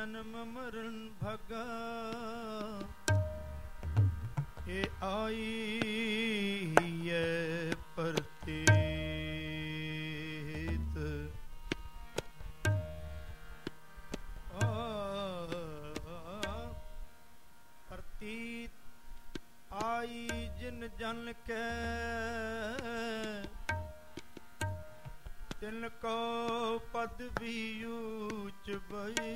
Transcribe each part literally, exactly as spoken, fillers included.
जन्म मरण भगा ये आई ये प्रतीत प्रतीत आई जिन जन के तिनको पद भी ऊंच भई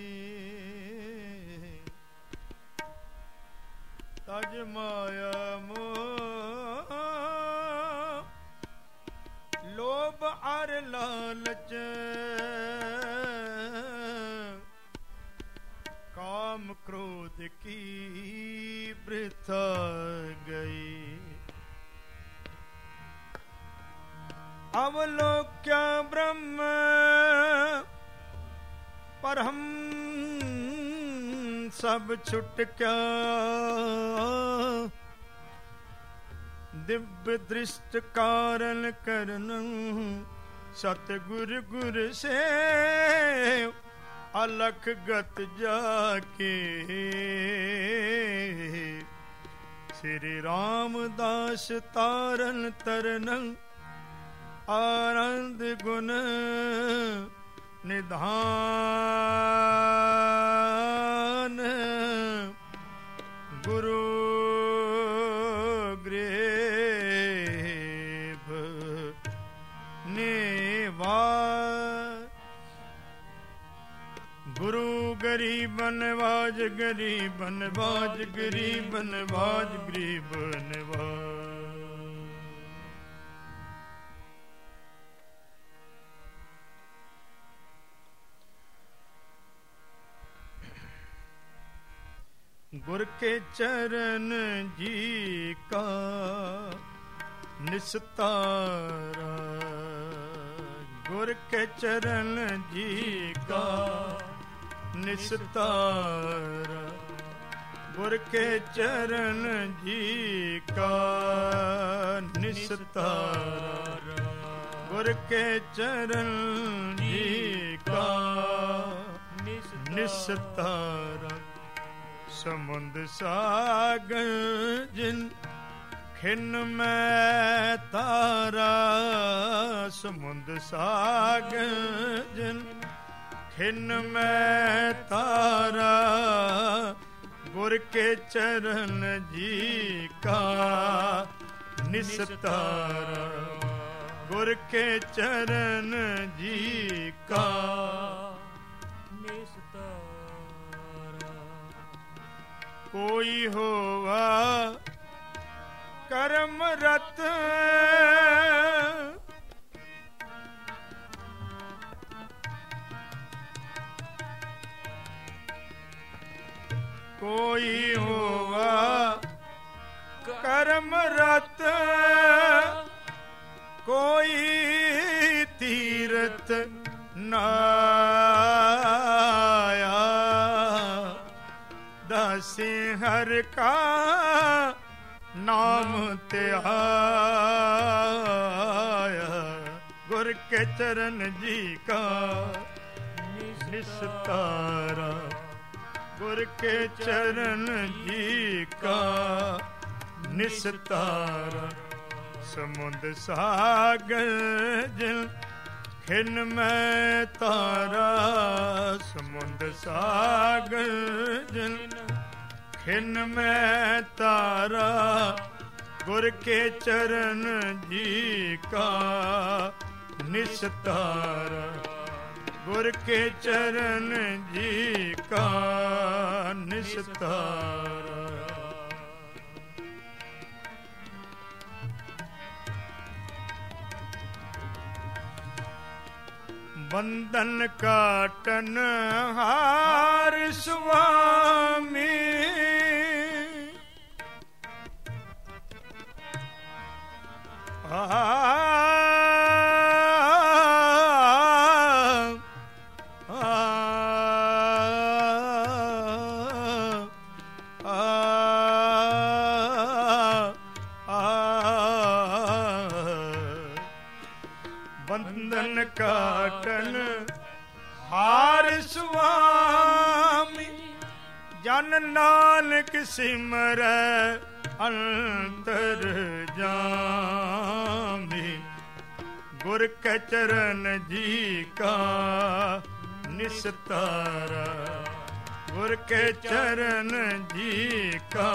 तज माया मोह लोभ और लालच काम क्रोध की वृथा गई अवलोक्य ब्रह्म पर हम सब छुट क्या दिव्य दृष्ट कारण करन सतगुर गुर से अलख गत जाके श्री रामदास तारन तरन आनंद गुण निधान गुरु ग्रेव निवार गुरु गरीबन वाज गरीबन वाज गरीबन वाज गरीबन वाज गुर के चरण जी का निस्तारा गुर के चरण जी का निस्तारा गुर के चरण जी का निस्तारा गुर के चरण जी का निस्तारा समुंद सागर जिन खिन में तारा समुंद सागर जिन खिन में तारा गुर के चरण जी का निस्तारा गुर के चरण जी का कोई होवा कर्म रत कोई होवा कर्म रत कोई तीरथ नाया दासी हर का नाम त्याया गुर के चरण जी का निस्तारा गुर के चरण जी का निस्तारा समुंद सागर जिन खिन में तारा समुंद सागर जिन खिन में तारा गुर के चरण जी का निस्तारा गुर के चरण जी का निस्तारा बंधन काटन हार स्वामी आ, आ, आ, आ, बंधन काटन ਹਾਰ ਸੁਆਮੀ ਜਨ ਨਾਨਕ ਸਿਮਰੈ ਅੰਤਰ ਜਾਮੀ ਗੁਰ ਕੈ ਚਰਨ ਜੀ ਕਾ ਨਿਸਤਾਰਾ ਗੁਰ ਕੇ ਚਰਨ ਜੀ ਕਾ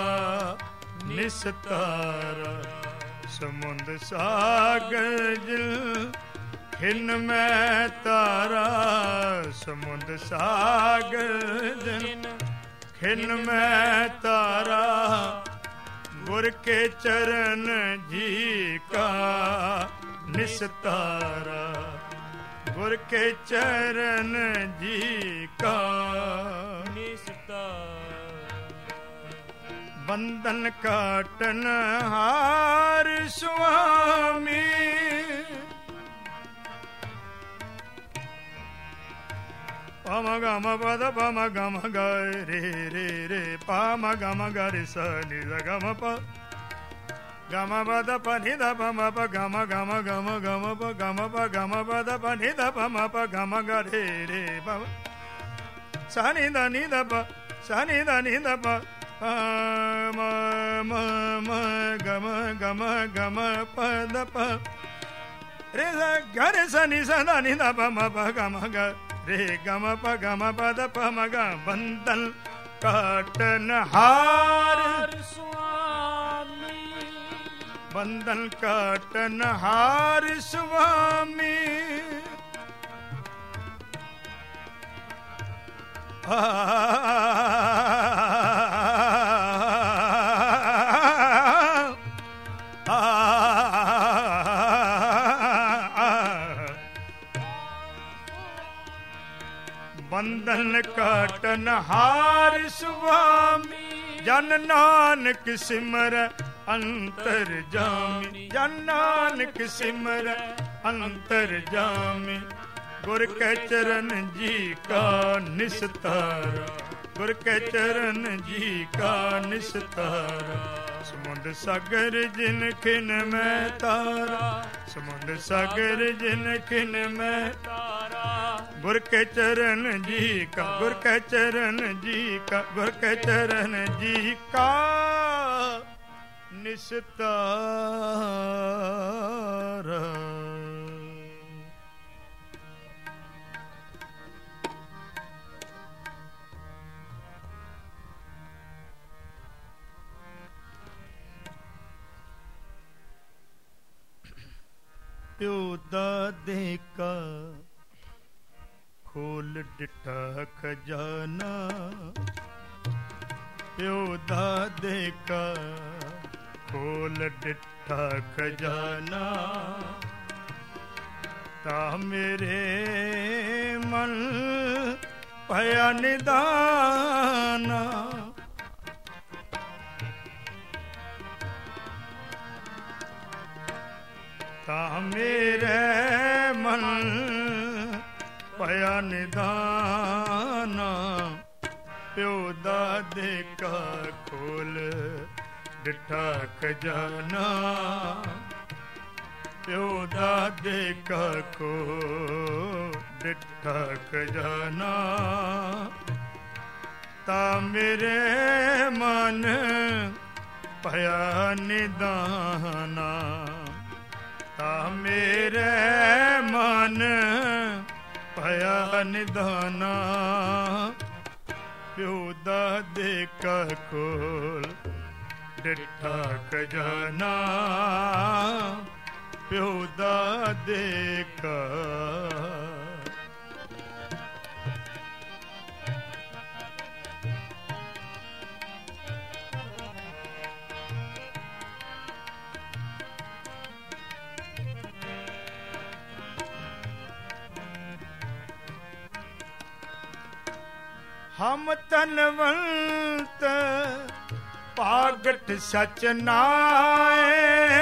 ਨਿਸਤਾਰਾ ਸਮੁੰਦ ਸਾਗਰ ਜਿਲ ਖਿਨ ਮੈਂ ਤਾਰਾ ਸਮੁੰਦ ਸਾਗਰ ਜਿਲ ਖਿਨ ਮੈਂ ਤਾਰਾ ਗੁਰ ਕੇ ਚਰਨ ਜੀ ਕਾ ਨਿਸਤਾਰਾ ਗੁਰ ਕੇ ਚਰਨ ਜੀ ਕਾ ਨਿਸਤਾਰਾ ਬੰਧਨ ਕਾਟਨ ਹਾਰ ਸੁਆਮੀ ਪਮ ਗਮ ਪਦ ਪਮ ਗਮ ਗ ਰੇ ਰੇ ਰੇ ਪਮ ਗਮ ਗ ਰੇ ਸ ਨੀ ਦ ਗਮ ਪ ਗਮ ਪਦ ਪ ਨੀ ਦ ਪ ਮ ਪ ਗਮ ਗਮ ਗਮ ਗਮ ਪ ਗਮ ਪ ਗਮ ਪਦ ਪ ਨੀ ਦ ਪ ਮ ਪ ਗਮ ਗ ਰੇ ਰੇ ਪ ਸ ਨੀ ਦ ਨੀ ਦ ਪ ਸ ਨੀ ਦ ਨੀ ਦ ਪ ਮ ਮ ਮ ਗਮ ਗਮ ਗਮ ਪਦ ਪ ਰੇ ਸ ਗ ਰੇ ਸ ਨੀ ਸ ਦ ਨੀ ਦ ਪ ਮ ਪ ਗਮ ਗ ਰੇ ਗਮ ਪ ਗਮ ਪਦ ਪ ਮ ਗ ਬੰਧਨ ਕਾਟਨ ਹਾਰ ਸੁਆਮੀ ਬੰਧਨ ਕਾਟਨ ਹਾਰ ਸੁਆਮੀ ਆ ਬੰਧਨ ਕਾਟਨ ਹਾਰ ਸੁਆਮੀ ਜਨ ਨਾਨਕ ਸਿਮਰ ਅੰਤਰ ਜਾਮੀ ਜਨ ਨਾਨਕ ਸਿਮਰ ਅੰਤਰ ਜਾਮੀ ਗੁਰ ਕੈ ਚਰਨ ਜੀ ਕਾ ਨਿਸਤਾਰਾ ਗੁਰ ਕੈ ਚਰਨ ਜੀ ਕਾ ਨਿਸਤਾਰਾ ਸਮੁੰਦ ਸਾਗਰ ਜਿਨ ਖਿਨ ਮੈਂ ਤਾਰਾ ਸਮੁੰਦ ਸਾਗਰ ਜਿਨ ਖਿਨ ਮੈਂ ਤਾਰਾ ਗੁਰ ਕੇ ਚਰਨ ਜੀ ਕਾ ਗੁਰ ਕੇ ਚਰਨ ਜੀ ਕਾ ਗੁਰ ਕੇ ਚਰਨ ਜੀ ਕਾ ਨਿਸਤਾਰਾ ਪਿਓ ਦਾਦੇ ਕਾ ਖੋਲ ਡਿਠਾ ਖਜ਼ਾਨਾ ਪਿਓ ਦਾਦੇ ਕਾ ਖੋਲ ਡਿਠਾ ਖਜ਼ਾਨਾ ਤਾਂ ਮੇਰੇ ਮਨ ਭਇਆ ਨਿਦਾਨਾ ਤਾਂ ਮੇਰੇ ਮਨ ਭਇਆ ਨਿਦਾਨਾ ਪਿਓ ਦਾਦੇ ਕਾ ਖੋਲ ਡਿਠਾ ਖਜ਼ਾਨਾ ਪਿਓ ਦਾਦੇ ਕਾ ਖੋਲ ਡਿਠਾ ਖਜ਼ਾਨਾ ਤਾਂ ਮੇਰੇ ਮਨ ਭਇਆ ਨਿਦਾਨਾ ਤਾਂ ਮੇਰੇ ਮਨ ਭਇਆ ਨਿਦਾਨਾ ਪਿਓ ਦਾਦੇ ਕਾ ਖੋਲ ਡਿਠਾ ਖਜ਼ਾਨਾ ਪਿਓ ਦਾਦੇ ਕਾ ਹਮ ਤਨਵੰਤ ਪਾਗਟ ਸਚ ਨਾਏ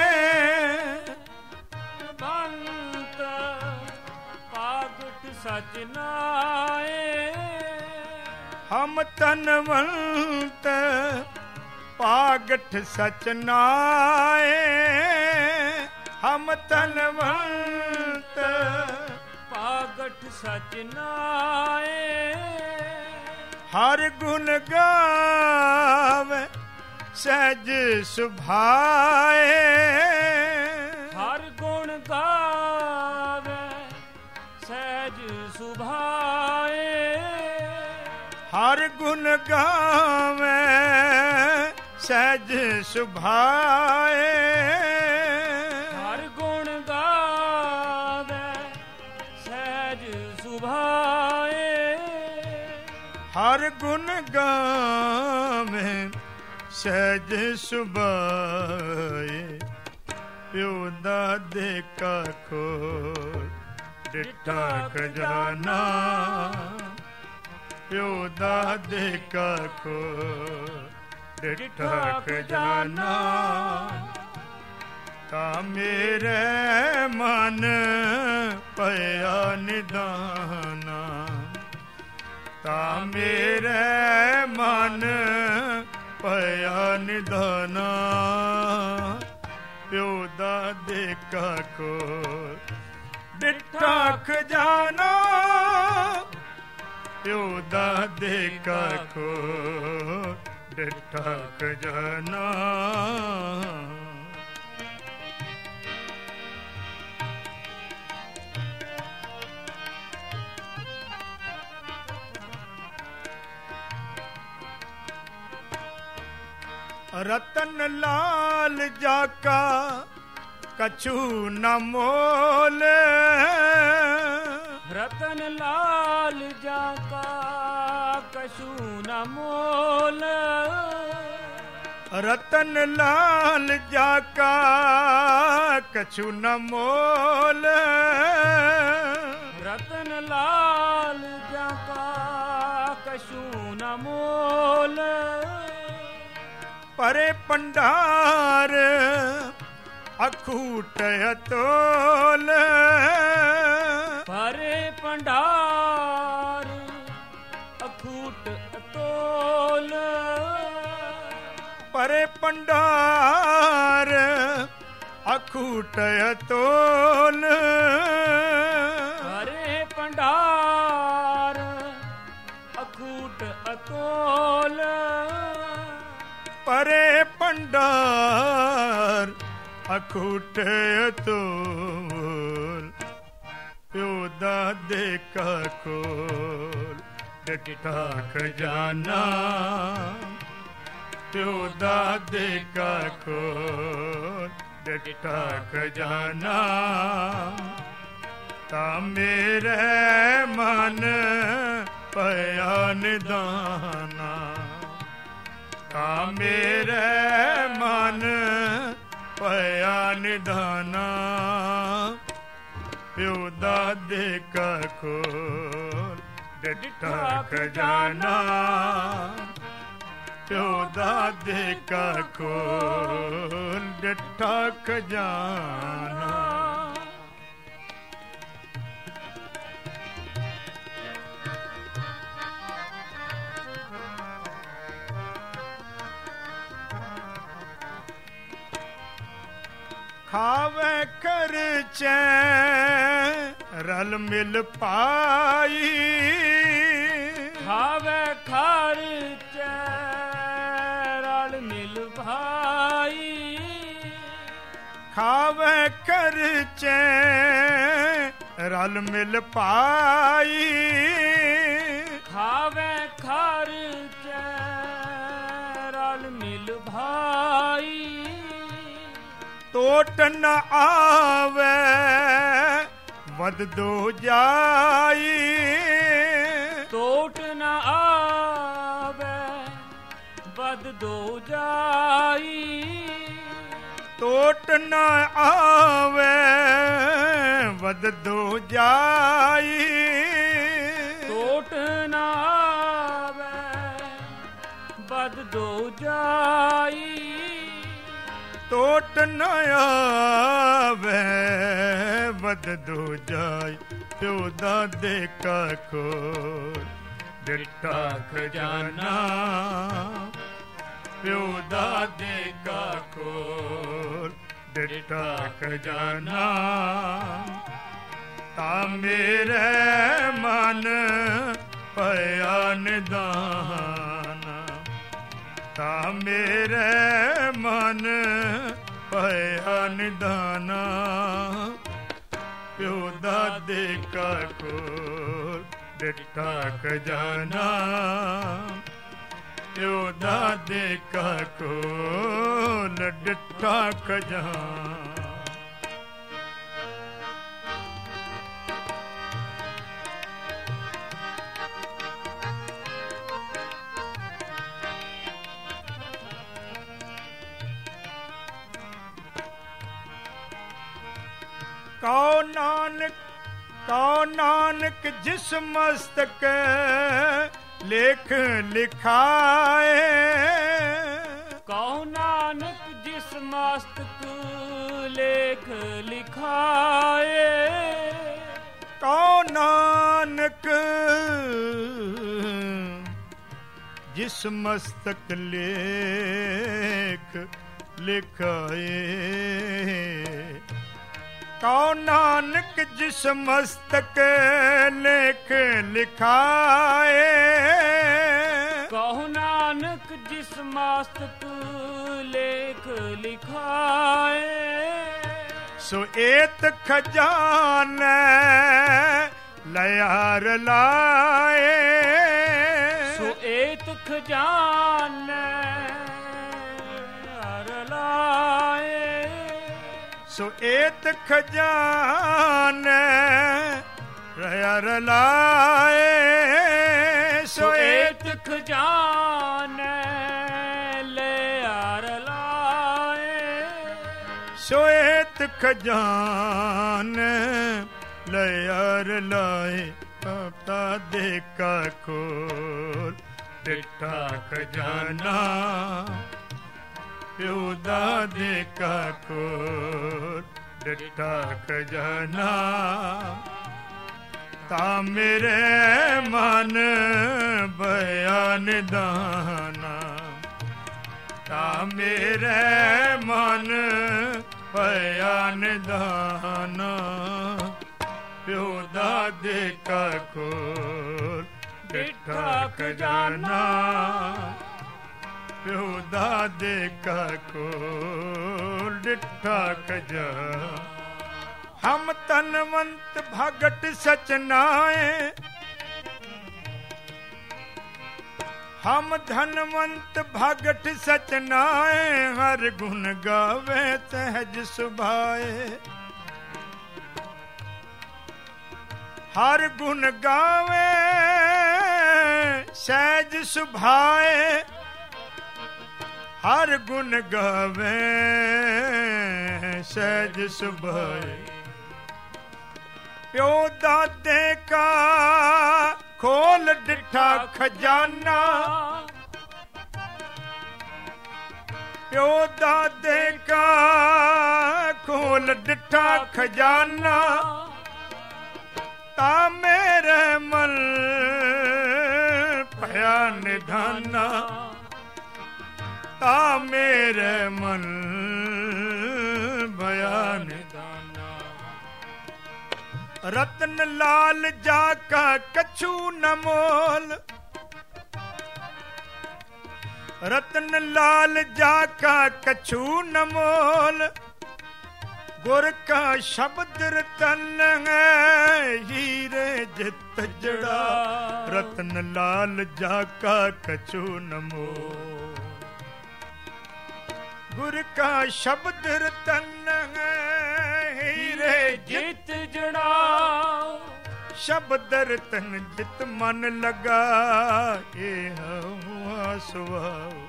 ਬੰਤ ਪਾਗਟ ਸਚ ਨਾਏ ਹਮ ਤਨਵੰਤ ਪਾਗਟ ਸਚ ਨਾਏ ਹਮ ਤਨਵੰਤ ਪਾਗਟ ਸਚ ਨਾਏ, ਹਰ ਗੁਣ ਗਾਵੇ ਸਹਿਜ ਸੁਭਾਏ, ਹਰ ਗੁਣ ਗਾਵੇ ਸਹਿਜ ਸੁਭਾਏ, ਹਰ ਗੁਣ ਗਾਵੇ ਸਹਿਜ ਸੁਭਾਏ, ਹਰ ਗੁਣ ਗਾਵੇ ਸਹਿਜ ਸੁਭਾਏ, ਹਰ ਗੁਣ ਗਾਵੇ ਸਹਿਜ ਸੁਭਾਏ, ਪਿਉ ਦਾਦੇ ਕਾ ਖੋਲ ਡਿਠਾ ਖਜ਼ਾਨਾ, ਪਿਉ ਦਾਦੇ ਕਾ ਖੋਲ ਡਿਠਾ ਖਜ਼ਾਨਾ, ਤਾਂ ਮੇਰੇ ਮਨ ਪਿਆ ਨਿਦਾਨਾ, ਤਾਂ ਮੇਰੇ ਮਨ ਪਿਆ ਨਿਦਾਨਾ, ਪਿਉ ਦਾਦੇ ਕਾ ਖੋਲ ਡਿਠਾ ਖਜ਼ਾਨਾ, ਪਿਉ ਦਾਦੇ ਕਾ ਖੋਲ ਡਿਠਾ ਖਜ਼ਾਨਾ। ਰਤਨ ਲਾਲ ਜਾਕਾ ਕਛੂ ਨ ਮੋਲ, ਰਤਨ ਲਾਲ ਜਾਕਾ ਕਛੂ ਨ ਮੋਲ, ਰਤਨ ਲਾਲ ਜਾਕਾ ਕਛੂ ਨ ਮੋਲ, ਰਤਨ ਲਾਲ ਜਾਕਾ ਕਛੂ ਨ ਮੋਲ, ਪਰੇ ਭੰਡਾਰ ਅਖੂਟ ਅਤੋਲ, ਪਰੇ ਭੰਡਾਰ ਅਖੂਟ ਅਤੋਲ, ਪਰੇ ਭੰਡਾਰ ਅਖੂਟ ਅਤੋਲ, ਪਰੇ ਭੰਡਾਰ ਅਖੂਟ ਅਤੋਲ, ਪਰੇ ਭੰਡਾਰ ਅਖੂਟ ਅਤੋਲ, ਪਿਉ ਦਾਦੇ ਕਾ ਖੋਲ ਡਿਠਾ ਖਜ਼ਾਨਾ, ਪਿਉ ਦਾਦੇ ਕਾ ਖੋਲ ਡਿਠਾ ਖਜ਼ਾਨਾ, ਤਾਂ ਮੇਰੇ ਮਨ ਪਿਆ ਨਿਦਾਨਾ, ਤਾਂ ਮੇਰੇ ਮਨ ਪਿਆ ਨਿਦਾਨਾ, ਪਿਉ ਦਾਦੇ ਕਾ ਖੋਲ ਡਿਠਾ ਖਜ਼ਾਨਾ, ਪਿਉ ਦਾਦੇ ਕਾ ਖੋਲ ਡਿਠਾ ਖਜ਼ਾਨਾ। ਖਾਵੇ ਖਰਚੇ ਰਲ ਮਿਲ ਪਾਈ, ਖਾਵੇ ਖਰਚੇ ਰਲ ਮਿਲ ਭਾਈ, ਖਾਵੇ ਖਰਚੇ ਰਲ ਮਿਲ ਪਾਈ, ਖਾਵੇ ਖਰਚੇ ਰਲ ਮਿਲ ਭਾਈ, ਟੋਟ ਨ ਆਵੇ ਵਦ ਦੋ ਜਾਈ, ਟੋਟ ਨ ਆਵੇ ਵਦ ਦੋ ਜਾਈ, ਟੋਟ ਨ ਆਵੇ ਵਦ ਦੋ ਜਾਈ, ਟੋਟ ਨ ਆਵੇ ਵਦ ਦੋ ਜਾਈ, ਟੋਟ ਨ ਆਵੇ ਵਦ ਦੋ ਜਾਈ, ਪਿਉ ਦਾਦੇ ਕਾ ਖੋਲ ਡਿਠਾ ਖਜ਼ਾਨਾ, ਪਿਉ ਦਾਦੇ ਕਾ ਖੋਲ ਡਿਠਾ ਖਜ਼ਾਨਾ, ਤਾਂ ਮੇਰੇ ਮਨ ਭਇਆ ਨਿਦਾਨ, ਤਾਂ ਮੇਰੇ ਮਨ ਭਇਆ ਨਿਦਾਨ। ਪਿਓ ਦਾਦੇ ਕਾ ਕੋਲ ਡਿੱਠਾ ਖਜ਼ਾਨਾ, ਪਿਓ ਦਾਦੇ ਕਾ ਕੋਲ ਡਿੱਠਾ ਖਜ਼ਾਨਾ। ਕਉ ਨਾਨਕ, ਕਉ ਨਾਨਕ ਜਿਸ ਮਸਤਕ ਲੇਖ ਲਿਖਾਏ, ਕਉ ਨਾਨਕ ਜਿਸ ਮਸਤਕ ਲੇਖ ਲਿਖਾਏ, ਕਉ ਨਾਨਕ ਜਿਸ ਮਸਤਕ ਲੇਖ ਲਿਖਾਏ, ਕਉ ਨਾਨਕ ਜਿਸ ਮਸਤਕ ਲੇਖ ਲਿਖਾਏ, ਕਉ ਨਾਨਕ ਜਿਸ ਮਸਤਕ ਲੇਖ ਲਿਖਾਏ, ਸੋ ਏਤ ਖਜ਼ਾਨਾ ਲਿਆਰ ਲਾਏ, ਸੋ ਏਤ ਖਜ਼ਾਨਾ ਲਿਆਰ ਲਾਏ, ਸੋ ਏਤ ਖਜ਼ਾਨਾ ਲਿਆਰ ਲਾਏ, ਸੋ ਏਤ ਖਜ਼ਾਨਾ ਲਿਆਰ ਲਾਏ, ਸੋ ਏਤ ਖਜ਼ਾਨਾ ਲਿਆਰ ਲਾਏ। ਬਾਬਾ ਦੇ ਕਾ ਕੋਲ ਡਿੱਠਾ ਖਜ਼ਾਨਾ, ਪਿਓ ਦਾਦੇ ਕਾ ਕੋਲ ਡਿੱਠਾ ਖਜ਼ਾਨਾ। ਤਾਂ ਮੇਰੇ ਮਨ ਭਇਆ ਨਿਦਾਨਾ, ਤਾਂ ਮੇਰੇ ਮਨ ਭਇਆ ਨਿਦਾਨਾ। ਪਿਓ ਦਾਦੇ ਕਾ ਕੋਲ ਡਿੱਠਾ ਖਜ਼ਾਨਾ, ਪਿਓ ਦਾਦੇ ਕਾ ਕੋਲ ਡਿੱਠਾ ਖਜ਼ਾਨਾ। ਹਮ ਤਨਵੰਤ ਭਗਤ ਸਚਨਾਏ, ਹਮ ਧਨਵੰਤ ਭਗਤ ਸਚਨਾਏ, ਹਰ ਗੁਣ ਗਾਵੇ ਸਹਿਜ ਸੁਭਾਏ, ਹਰ ਗੁਣ ਗਾਵੇ ਸਹਿਜ ਸੁਭਾਏ, ਹਰ ਗੁਣ ਗਾਵੇ ਸਹਿਜ ਸੁਭਾਏ। ਪਿਓ ਦਾਦੇ ਕਾ ਖੋਲ ਡਿੱਠਾ ਖਜ਼ਾਨਾ, ਪਿਓ ਦਾਦੇ ਕਾ ਖੋਲ ਡਿੱਠਾ ਖਜ਼ਾਨਾ। ਤਾਂ ਮੇਰੇ ਮਨ ਭਇਆ ਨਿਧਾਨਾ, ਤਾਂ ਮੇਰੇ ਮਨ ਭਇਆ ਨਿਧਾਨਾ। ਰਤਨ ਲਾਲ ਜਾ ਕਾ ਕਛੂ ਨ ਮੋਲ, ਰਤਨ ਲਾਲ ਜਾ ਕਾ ਕਛੂ ਨ ਮੋਲ, ਗੁਰ ਕਾ ਸ਼ਬਦ ਰਤਨ ਹੈ ਹੀਰੇ ਜਿਤ ਜੜਾ। ਰਤਨ ਲਾਲ ਜਾ ਕਾ ਕਛੂ ਨ ਮੋਲ, ਗੁਰ ਕਾ ਸ਼ਬਦ ਰਤਨ ਹੈ ਹੀਰੇ ਜਿਤ ਜੜਾ। ਸ਼ਬਦ ਰਤਨ ਜਿਤ ਮਨ ਲਗਾ, ਇਹ ਹਵਾ ਸੁਹਾਉ।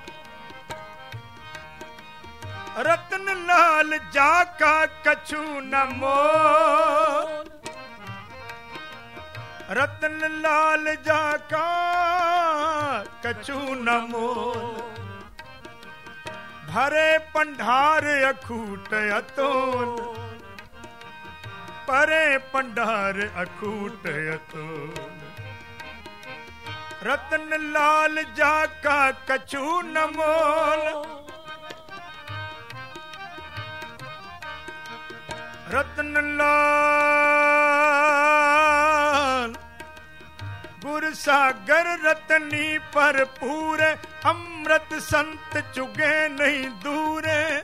ਰਤਨ ਲਾਲ ਜਾ ਕਾ ਕਛੂ ਨ ਮੋਲ, ਰਤਨ ਲਾਲ ਜਾ ਕਾ ਕਛੂ ਨ ਮੋਲ। ਭਰੇ ਪੰਡਾਰ ਅਖੂਟ ਅਤੋਲ, ਪਰੇ ਪੰਡਾਰ ਅਖੂਟ ਅਤੋਲ। ਰਤਨ ਲਾਲ ਜਾ ਕਾ ਕਛੂ ਨ ਮੋਲ, ਰਤਨ ਲਾਲ ਗੁਰ ਸਾਗਰ ਰਤਨੀ ਭਰਪੂਰੇ, ਅੰਮ੍ਰਿਤ ਸੰਤ ਚੁਗੇ ਨਹੀਂ ਦੂਰੇ।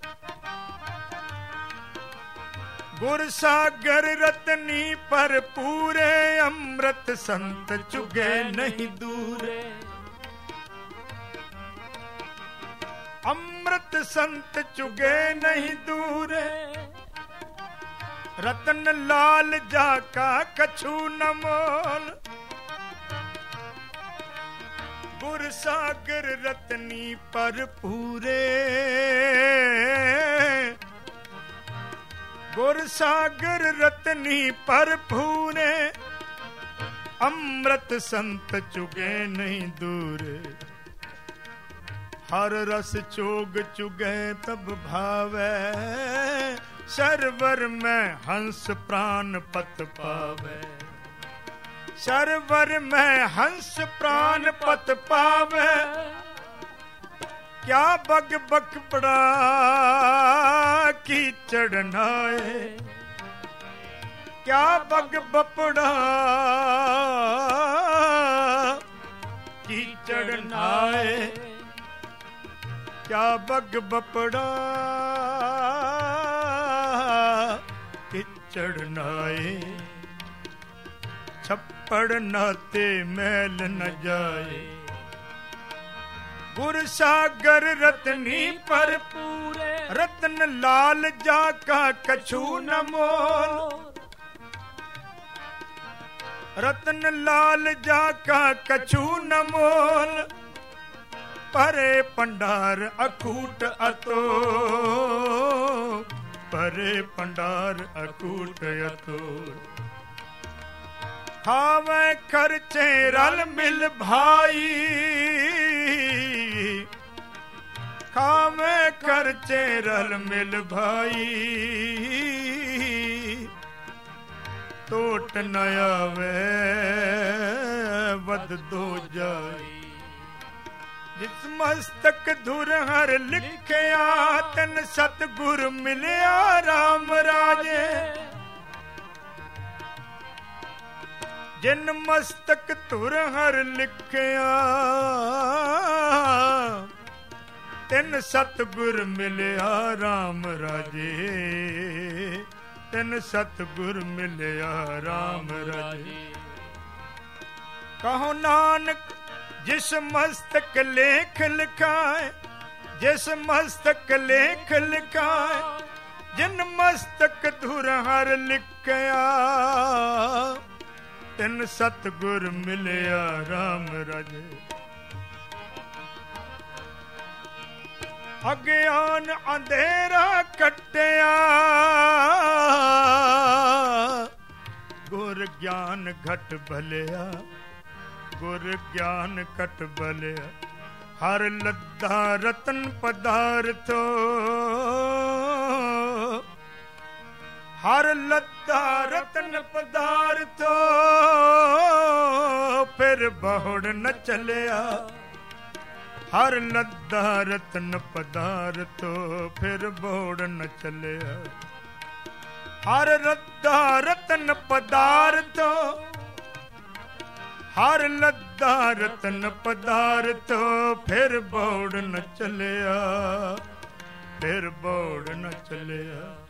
ਗੁਰ ਸਾਗਰ ਰਤਨੀ ਭਰਪੂਰੇ, ਅੰਮ੍ਰਿਤ ਸੰਤ ਚੁਗੇ ਨਹੀਂ ਦੂਰੇ। ਅੰਮ੍ਰਿਤ ਸੰਤ ਚੁਗੇ ਨਹੀਂ ਦੂਰੇ। ਰਤਨ ਲਾਲ ਜਾ ਕਾ ਕਛੂ ਨ ਮੋਲ। ਗੁਰ ਸਾਗਰ ਰਤਨੀ ਭਰਪੂਰੇ, ਗੁਰ ਸਾਗਰ ਰਤਨੀ ਭਰਪੂਰੇ, ਅੰਮ੍ਰਿਤ ਸੰਤ ਚੁਗੇ ਨਹੀਂ ਦੂਰੇ। ਹਰ ਰਸ ਚੋਗ ਚੁਗੇ ਤਬ ਭਾਵੈ, ਸਰਵਰ ਮੈਂ ਹੰਸ ਪ੍ਰਾਨ ਪਤ ਪਾਵੈ। ਸਰਵਰ ਮੈਂ ਹੰਸ ਪ੍ਰਾਨ ਪਤ ਪਾਵੈ, ਕਿਆ ਬਗ ਬਕ ਪੜਾ ਕੀ ਚੜਨਾਏ। ਕਿਆ ਬਗ ਬਪੜਾ ਕੀ ਚੜਨਾਏ। ਕਿਆ ਬਗ ਬਪੜਾ ਕੀ ਚੜਨਾਏ। ਛੱਪੜ ਨਾਤੇ ਮੈਲ ਨ ਜਾਏ। ਗੁਰ ਸਾਗਰ ਰਤਨੀ ਭਰਪੂਰੇ, ਰਤਨ ਲਾਲ ਜਾ ਕਾ ਕਛੂ ਨ ਮੋਲ। ਰਤਨ ਲਾਲ ਜਾ ਕਾ ਕਛੂ ਨ ਮੋਲ। ਪਰੇ ਭੰਡਾਰ ਅਖੂਟ ਅਤੋ, ਪਰੇ ਭੰਡਾਰ ਅਖੂਟ ਅਤੋ। ਖਾਵੇਂ ਖਰਚੇ ਰਲ ਮਿਲ ਭਾਈ। ਖਾਵੇਂ ਖਰਚੇ ਰਲ ਮਿਲ ਭਾਈ। ਟੋਟ ਨ ਆਵੇ ਵਦ ਦੋ ਜਾਈ। ਜਿਸ ਮਸਤਕ ਧੁਰ ਹਰ ਲਿਖਿਆ, ਤਨ ਸਤਿਗੁਰ ਮਿਲਿਆ ਰਾਮ ਰਾਜੇ। ਜਿਨ ਮਸਤਕ ਧੁਰ ਹਰ ਲਿਖਿਆ, ਤਿਨ ਸਤਿਗੁਰ ਮਿਲਿਆ ਰਾਮ ਰਾਜੇ। ਤਿਨ ਸਤਿਗੁਰ ਮਿਲਿਆ ਰਾਮ ਰਾਜੇ। ਕਹੋ ਨਾਨਕ ਜਿਸ ਮਸਤਕ ਲੇਖ ਲਿਖਾਏ। ਜਿਸ ਮਸਤਕ ਲੇਖ ਲਿਖਾਏ, ਜਿਨ ਮਸਤਕ ਧੁਰ ਹਰ ਲਿਖਿਆ, ਤਿਨ ਸਤਿਗੁਰ ਮਿਲਿਆ ਰਾਮ ਰਾਜੇ। ਅਗਿਆਨ ਅੰਧੇਰਾ ਕੱਟਿਆ, ਗੁਰ ਗਿਆਨ ਘਟ ਭਲਿਆ। ਗੁਰ ਗਿਆਨ ਘਟ ਭਲਿਆ। ਹਰ ਲੱਦਾ ਰਤਨ ਪਦਾਰਥੋ, ਹਰ ਲੱਦਾ ਰਤਨ ਪਦਾਰਥੋ। ਫਿਰ ਬਹੁੜ ਨ ਚਲਿਆ। ਹਰ ਲੱਦਾ ਰਤਨ ਪਦਾਰਥੋ, ਫਿਰ ਬਹੁੜ ਨ ਚਲਿਆ। ਹਰ ਲੱਦਾ ਰਤਨ ਪਦਾਰਥੋ, ਹਰ ਲੱਦਾ ਰਤਨ ਪਦਾਰਥੋ। ਫਿਰ ਬਹੁੜ ਨ ਚਲਿਆ। ਫਿਰ ਬਹੁੜ ਨ ਚਲਿਆ।